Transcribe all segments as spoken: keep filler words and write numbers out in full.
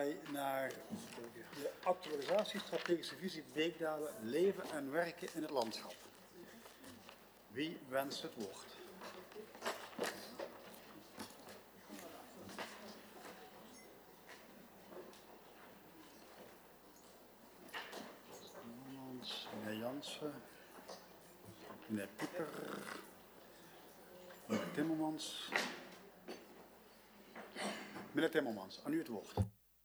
wij naar de actualisatie strategische visie Beekdalen leven en werken in het landschap. Wie wenst het woord? Meneer Jansen, meneer Pieper, meneer Timmermans. Meneer Timmermans, aan u het woord.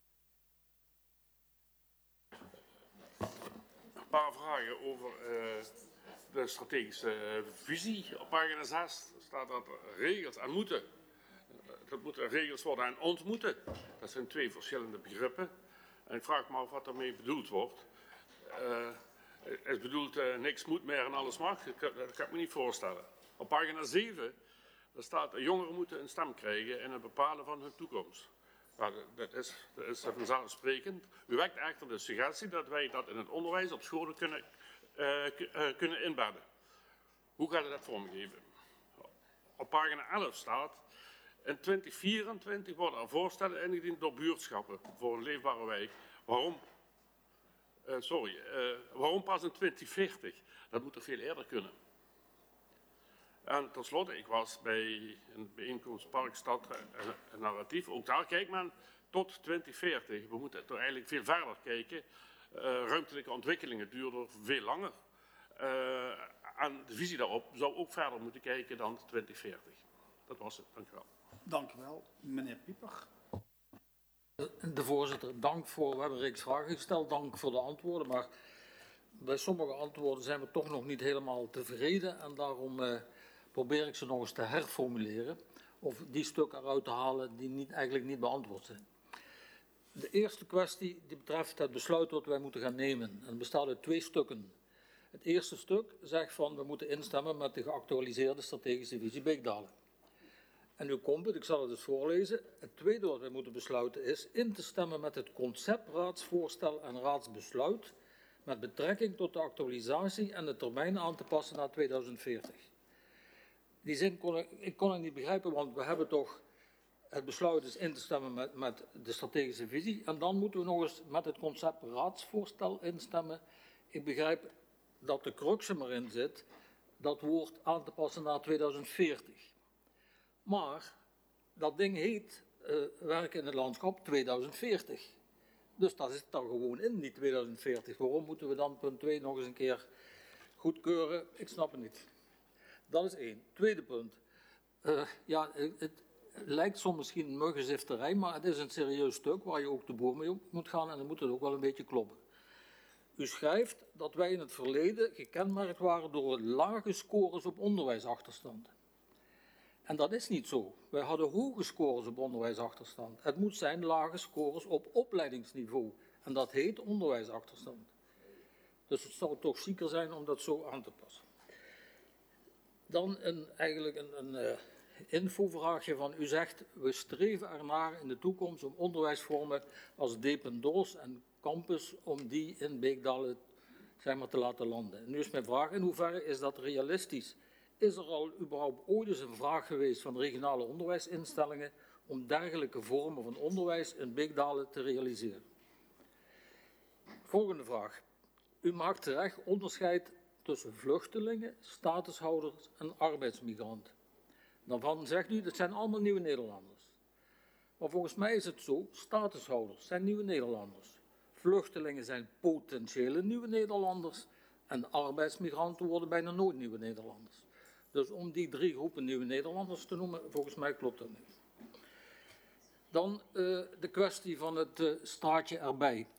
Een paar vragen over uh, de strategische visie. Op pagina zes staat dat regels en moeten. Dat moeten regels worden en ontmoeten. Dat zijn twee verschillende begrippen. En ik vraag me af wat daarmee bedoeld wordt. Uh, het bedoelt uh, niks moet meer en alles mag. Dat, dat kan ik me niet voorstellen. Op pagina zeven daar staat jongeren moeten een stem krijgen in het bepalen van hun toekomst. Nou, dat is, dat is vanzelfsprekend. U wekt echter de suggestie dat wij dat in het onderwijs op scholen kunnen, uh, uh, kunnen inbedden. Hoe gaat u dat vormgeven? Op pagina elf staat: in twintig vierentwintig worden er voorstellen ingediend door buurtschappen voor een leefbare wijk. Waarom? Uh, sorry, uh, waarom pas in twintig veertig? Dat moet er veel eerder kunnen. En tenslotte, ik was bij een bijeenkomst Parkstad en Narratief. Ook daar kijkt men tot twintig veertig. We moeten toch eigenlijk veel verder kijken. Uh, ruimtelijke ontwikkelingen duurden veel langer. Uh, en de visie daarop zou ook verder moeten kijken dan twintig veertig. Dat was het. Dank u wel. Dank u wel. Meneer Pieper. De voorzitter, dank voor, we hebben een reeks vragen gesteld, dank voor de antwoorden, maar bij sommige antwoorden zijn we toch nog niet helemaal tevreden en daarom uh, probeer ik ze nog eens te herformuleren of die stukken eruit te halen die niet, eigenlijk niet beantwoord zijn. De eerste kwestie die betreft het besluit dat wij moeten gaan nemen en het bestaat uit twee stukken. Het eerste stuk zegt van we moeten instemmen met de geactualiseerde strategische visie Beekdalen. En nu komt het, ik zal het eens voorlezen. Het tweede wat wij moeten besluiten is in te stemmen met het conceptraadsvoorstel en raadsbesluit met betrekking tot de actualisatie en de termijn aan te passen naar tweeduizend veertig. Die zin kon ik, ik kon het niet begrijpen, want we hebben toch, het besluit is in te stemmen met, met de strategische visie en dan moeten we nog eens met het conceptraadsvoorstel instemmen. Ik begrijp dat de crux er maar in zit, dat woord aan te passen naar tweeduizend veertig. Maar dat ding heet uh, werken in het landschap tweeduizend veertig. Dus dat zit dan gewoon in, die tweeduizend veertig. Waarom moeten we dan punt twee nog eens een keer goedkeuren? Ik snap het niet. Dat is één. Tweede punt. Uh, ja, het, het lijkt soms misschien muggenzifterij, maar het is een serieus stuk waar je ook de boer mee op moet gaan en dan moet het ook wel een beetje kloppen. U schrijft dat wij in het verleden gekenmerkt waren door lage scores op onderwijsachterstand. En dat is niet zo. Wij hadden hoge scores op onderwijsachterstand. Het moet zijn lage scores op opleidingsniveau. En dat heet onderwijsachterstand. Dus het zou toch zieker zijn om dat zo aan te passen. Dan een, eigenlijk een, een uh, infovraagje van u zegt, we streven ernaar in de toekomst om onderwijsvormen als dependance en campus, om die in Beekdalen zeg maar, te laten landen. En nu is mijn vraag, in hoeverre is dat realistisch? Is er al überhaupt ooit eens een vraag geweest van regionale onderwijsinstellingen om dergelijke vormen van onderwijs in Beekdalen te realiseren? Volgende vraag. U maakt terecht onderscheid tussen vluchtelingen, statushouders en arbeidsmigranten. Daarvan zegt u, dat zijn allemaal nieuwe Nederlanders. Maar volgens mij is het zo, statushouders zijn nieuwe Nederlanders. Vluchtelingen zijn potentiële nieuwe Nederlanders en arbeidsmigranten worden bijna nooit nieuwe Nederlanders. Dus om die drie groepen nieuwe Nederlanders te noemen, volgens mij klopt dat niet. Dan uh, de kwestie van het uh, straatje erbij.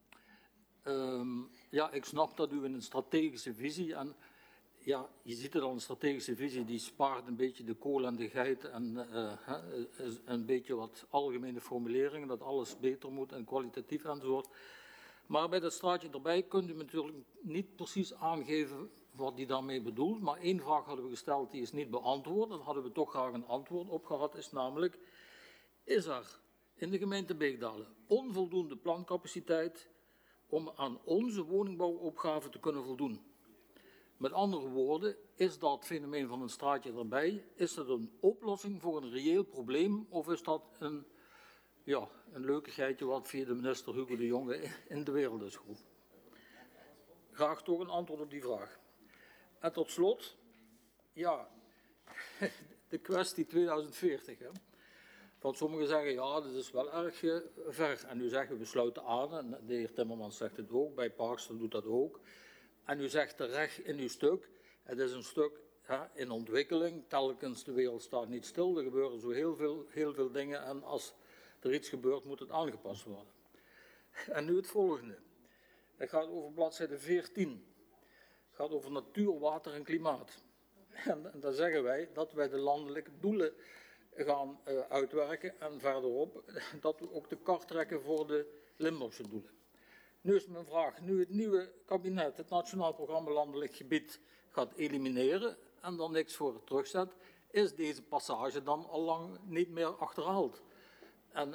Um, ja, ik snap dat u in een strategische visie, en ja, je ziet het al, een strategische visie die spaart een beetje de kool en de geit en uh, uh, een beetje wat algemene formuleringen, dat alles beter moet en kwalitatief enzovoort. Maar bij dat straatje erbij kunt u natuurlijk niet precies aangeven wat hij daarmee bedoelt. Maar één vraag hadden we gesteld, die is niet beantwoord. Daar hadden we toch graag een antwoord op gehad, is namelijk, is er in de gemeente Beekdalen onvoldoende plancapaciteit om aan onze woningbouwopgave te kunnen voldoen? Met andere woorden, is dat fenomeen van een straatje erbij, is dat een oplossing voor een reëel probleem of is dat een ja, een leukigheidje wat via de minister Hugo de Jonge in de wereld is geroepen. Graag toch een antwoord op die vraag. En tot slot, ja, de kwestie tweeduizend veertig. Hè. Want sommigen zeggen, ja, dat is wel erg uh, ver. En nu zeggen we, sluiten aan. En de heer Timmermans zegt het ook, bij Parkster doet dat ook. En u zegt terecht in uw stuk, het is een stuk ja, in ontwikkeling. Telkens, de wereld staat niet stil. Er gebeuren zo heel veel, heel veel dingen. En als er iets gebeurt, moet het aangepast worden. En nu het volgende. Het gaat over bladzijde veertien. Het gaat over natuur, water en klimaat. En, en dan zeggen wij dat wij de landelijke doelen gaan uh, uitwerken. En verderop dat we ook de kar trekken voor de Limburgse doelen. Nu is mijn vraag, nu het nieuwe kabinet het Nationaal Programma Landelijk Gebied gaat elimineren en dan niks voor het terugzet, is deze passage dan al lang niet meer achterhaald. En,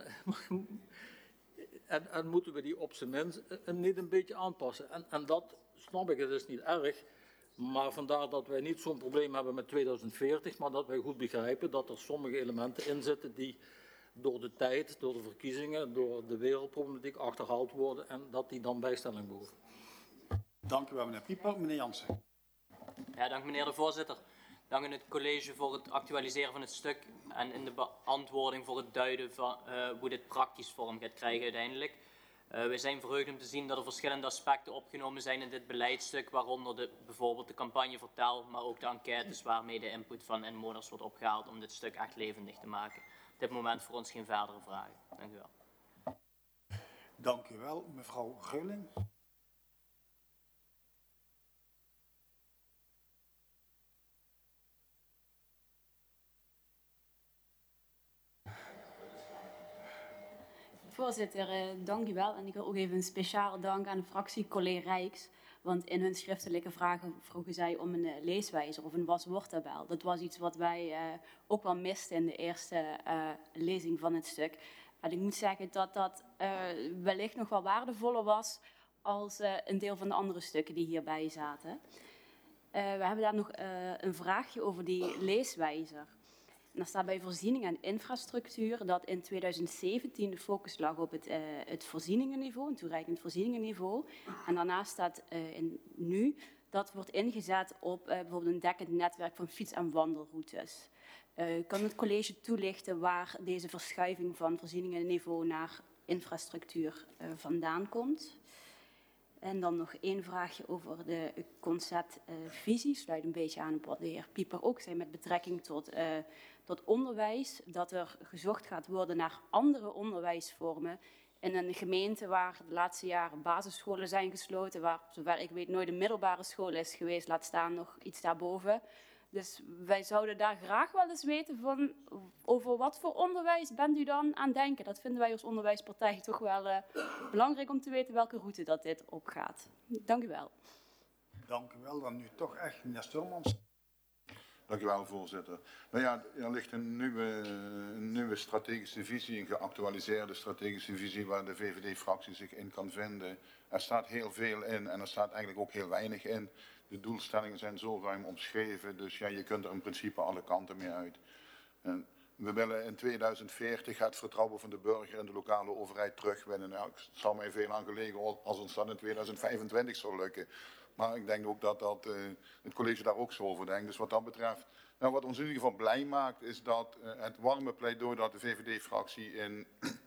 en, en moeten we die op zijn minst niet een beetje aanpassen. En, en dat snap ik, het is niet erg, maar vandaar dat wij niet zo'n probleem hebben met tweeduizend veertig, maar dat wij goed begrijpen dat er sommige elementen in zitten die door de tijd, door de verkiezingen, door de wereldproblematiek achterhaald worden en dat die dan bijstelling behoeven. Dank u wel, meneer Pieper. Meneer Jansen. Ja, dank meneer de voorzitter. Dank aan het college voor het actualiseren van het stuk en in de beantwoording voor het duiden van uh, hoe dit praktisch vorm gaat krijgen uiteindelijk. Uh, wij zijn verheugd om te zien dat er verschillende aspecten opgenomen zijn in dit beleidstuk, waaronder de, bijvoorbeeld de campagne Vertel, maar ook de enquêtes waarmee de input van inwoners wordt opgehaald om dit stuk echt levendig te maken. Op dit moment voor ons geen verdere vragen. Dank u wel. Dank u wel, mevrouw Geuling. Voorzitter, eh, dank u wel. En ik wil ook even een speciale dank aan de fractie Collé Rijks. Want in hun schriftelijke vragen vroegen zij om een uh, leeswijzer of een waswoordtabel. Dat was iets wat wij uh, ook wel misten in de eerste uh, lezing van het stuk. En ik moet zeggen dat dat uh, wellicht nog wel waardevoller was als uh, een deel van de andere stukken die hierbij zaten. Uh, we hebben daar nog uh, een vraagje over die leeswijzer. En daar staat bij voorziening en infrastructuur dat in tweeduizend zeventien de focus lag op het, uh, het voorzieningenniveau, een toereikend voorzieningenniveau. En daarnaast staat uh, in nu dat wordt ingezet op uh, bijvoorbeeld een dekkend netwerk van fiets- en wandelroutes. Uh, kan het college toelichten waar deze verschuiving van voorzieningenniveau naar infrastructuur uh, vandaan komt? En dan nog één vraagje over de conceptvisie. Uh, Sluit een beetje aan op wat de heer Pieper ook zei met betrekking tot, uh, tot onderwijs. Dat er gezocht gaat worden naar andere onderwijsvormen in een gemeente waar de laatste jaren basisscholen zijn gesloten, waar, zover ik weet, nooit een middelbare school is geweest, laat staan nog iets daarboven. Dus wij zouden daar graag wel eens weten van over wat voor onderwijs bent u dan aan het denken. Dat vinden wij als onderwijspartij toch wel uh, belangrijk om te weten welke route dat dit opgaat. Dank u wel. Dank u wel. Dan nu toch echt meneer Sturmans. Dank u wel, voorzitter. Nou ja, er ligt een nieuwe, een nieuwe strategische visie, een geactualiseerde strategische visie waar de V V D-fractie zich in kan vinden. Er staat heel veel in en er staat eigenlijk ook heel weinig in. De doelstellingen zijn zo ruim omschreven, dus ja, je kunt er in principe alle kanten mee uit. En we willen in tweeduizend veertig het vertrouwen van de burger in de lokale overheid terugwinnen. Nou, het zal mij veel aan gelegen als ons dat in tweeduizend vijfentwintig zou lukken. Maar ik denk ook dat, dat uh, het college daar ook zo over denkt. Dus wat dat betreft, nou, wat ons in ieder geval blij maakt, is dat uh, het warme pleidooi dat de V V D-fractie in...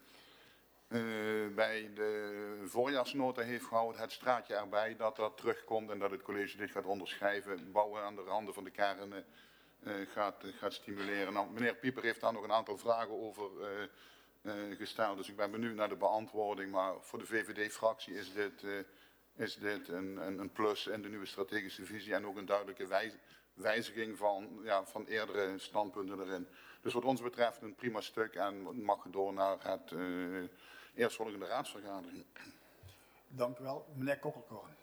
Uh, bij de voorjaarsnota heeft gehouden, het straatje erbij, dat dat terugkomt en dat het college dit gaat onderschrijven, bouwen aan de randen van de kernen uh, gaat, uh, gaat stimuleren. Nou, meneer Pieper heeft daar nog een aantal vragen over uh, uh, gesteld, dus ik ben benieuwd naar de beantwoording, maar voor de V V D-fractie is dit, uh, is dit een, een, een plus in de nieuwe strategische visie en ook een duidelijke wijs, wijziging van, ja, van eerdere standpunten erin. Dus wat ons betreft een prima stuk en mag door naar het uh, eerstvolgende raadsvergadering. Dank u wel. Meneer Kokkelkorn.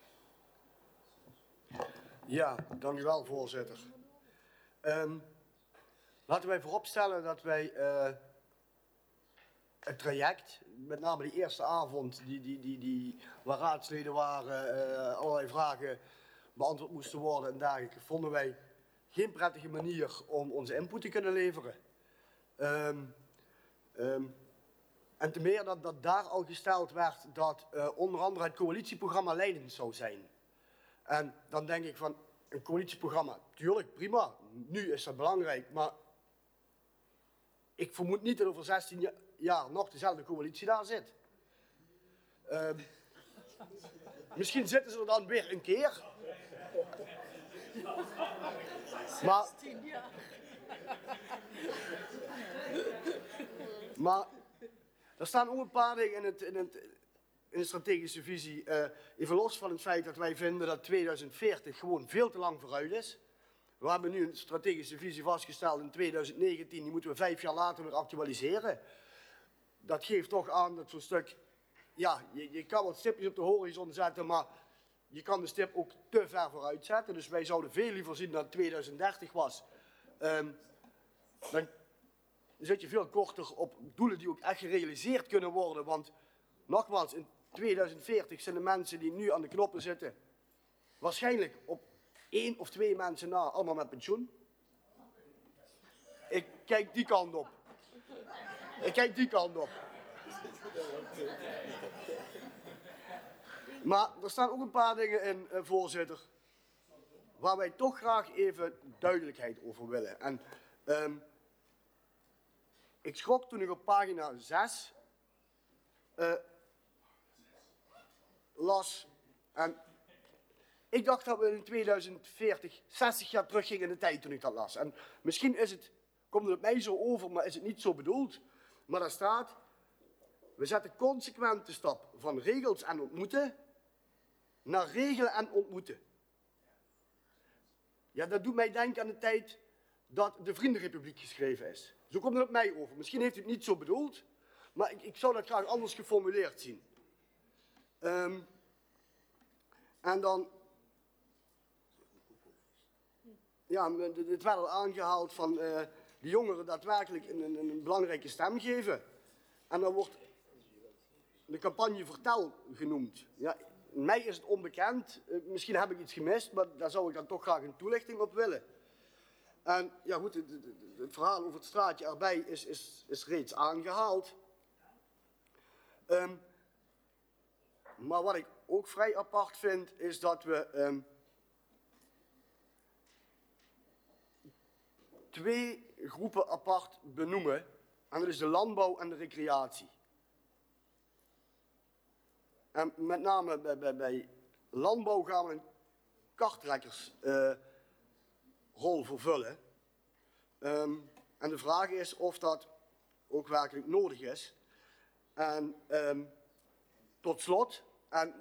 Ja, dank u wel, voorzitter. Um, laten wij vooropstellen dat wij uh, het traject, met name die eerste avond, die, die, die, die, waar raadsleden waren, uh, allerlei vragen beantwoord moesten worden en dergelijke, vonden wij geen prettige manier om onze input te kunnen leveren. Um, um, En te meer dat, dat daar al gesteld werd dat uh, onder andere het coalitieprogramma leidend zou zijn. En dan denk ik van, een coalitieprogramma, tuurlijk, prima, nu is dat belangrijk, maar ik vermoed niet dat over zestien jaar nog dezelfde coalitie daar zit. Uh, misschien zitten ze er dan weer een keer. Maar, maar er staan ook een paar dingen in, het, in, het, in de strategische visie. Uh, even los van het feit dat wij vinden dat tweeduizend veertig gewoon veel te lang vooruit is. We hebben nu een strategische visie vastgesteld in tweeduizend negentien. Die moeten we vijf jaar later weer actualiseren. Dat geeft toch aan dat zo'n stuk... Ja, je, je kan wat stipjes op de horizon zetten, maar je kan de stip ook te ver vooruit zetten. Dus wij zouden veel liever zien dat het tweeduizend dertig was. Um, dan zit je veel korter op doelen die ook echt gerealiseerd kunnen worden. Want nogmaals, in tweeduizend veertig zijn de mensen die nu aan de knoppen zitten waarschijnlijk op één of twee mensen na allemaal met pensioen. Ik kijk die kant op. Ik kijk die kant op. Maar er staan ook een paar dingen in, uh, voorzitter, waar wij toch graag even duidelijkheid over willen. En um, ik schrok toen ik op pagina zes uh, las. En ik dacht dat we in tweeduizend veertig zestig jaar teruggingen in de tijd toen ik dat las. En misschien is het, komt het op mij zo over, maar is het niet zo bedoeld. Maar daar staat, we zetten consequent de stap van regels en ontmoeten naar regelen en ontmoeten. Ja, dat doet mij denken aan de tijd dat de Vriendenrepubliek geschreven is. Zo komt het op mij over. Misschien heeft u het niet zo bedoeld, maar ik, ik zou dat graag anders geformuleerd zien. Um, en dan... Ja, het werd al aangehaald van uh, de jongeren daadwerkelijk een, een, een belangrijke stem geven. En dan wordt de campagne Vertel genoemd. Ja, mij is het onbekend. Uh, misschien heb ik iets gemist, maar daar zou ik dan toch graag een toelichting op willen. En ja goed, het, het, het verhaal over het straatje erbij is, is, is reeds aangehaald. Um, maar wat ik ook vrij apart vind, is dat we um, twee groepen apart benoemen. En dat is de landbouw en de recreatie. En met name bij, bij, bij landbouw gaan we een karttrekkersrol uh, vervullen. Um, en de vraag is of dat ook werkelijk nodig is. En um, tot slot, en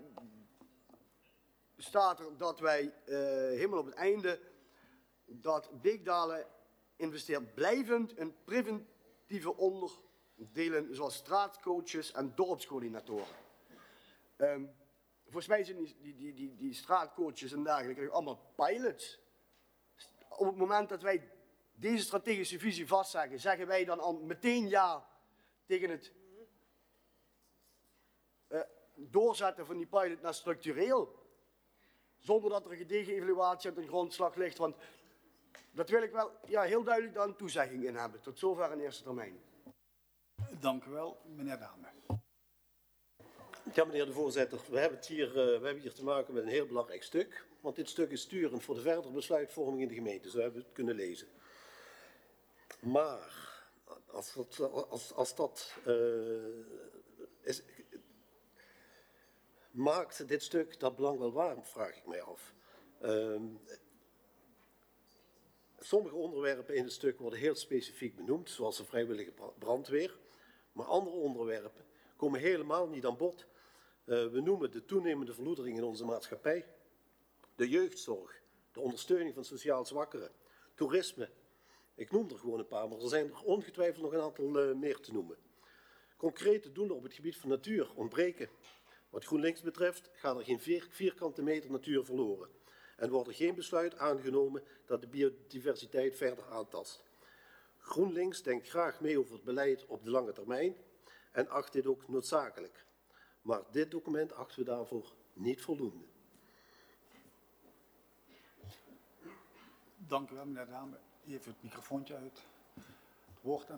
staat er dat wij uh, helemaal op het einde dat Beekdalen investeert blijvend in preventieve onderdelen zoals straatcoaches en dorpscoördinatoren. Um, volgens mij zijn die, die, die, die, die straatcoaches en dergelijke allemaal pilots. Op het moment dat wij deze strategische visie vastleggen, zeggen wij dan al meteen ja tegen het uh, doorzetten van die pilot naar structureel. Zonder dat er een gedegen evaluatie aan de grondslag ligt. Want dat wil ik wel ja, heel duidelijk daar een toezegging in hebben. Tot zover in eerste termijn. Dank u wel, meneer Dame. Ja, meneer de voorzitter, we hebben, het hier, uh, we hebben hier te maken met een heel belangrijk stuk. Want dit stuk is sturend voor de verdere besluitvorming in de gemeente. Zo hebben we het kunnen lezen. Maar als dat, als, als dat uh, is, maakt dit stuk dat belang wel waar, vraag ik mij af. Uh, sommige onderwerpen in het stuk worden heel specifiek benoemd, zoals de vrijwillige brandweer. Maar andere onderwerpen komen helemaal niet aan bod. Uh, we noemen de toenemende verloedering in onze maatschappij, de jeugdzorg, de ondersteuning van sociaal zwakkeren, toerisme. Ik noem er gewoon een paar, maar er zijn er ongetwijfeld nog een aantal uh, meer te noemen. Concrete doelen op het gebied van natuur ontbreken. Wat GroenLinks betreft gaan er geen vier, vierkante meter natuur verloren. En wordt er geen besluit aangenomen dat de biodiversiteit verder aantast. GroenLinks denkt graag mee over het beleid op de lange termijn en acht dit ook noodzakelijk. Maar dit document achten we daarvoor niet voldoende. Dank u wel, meneer Dame. Even het microfoontje uit. Het woord aan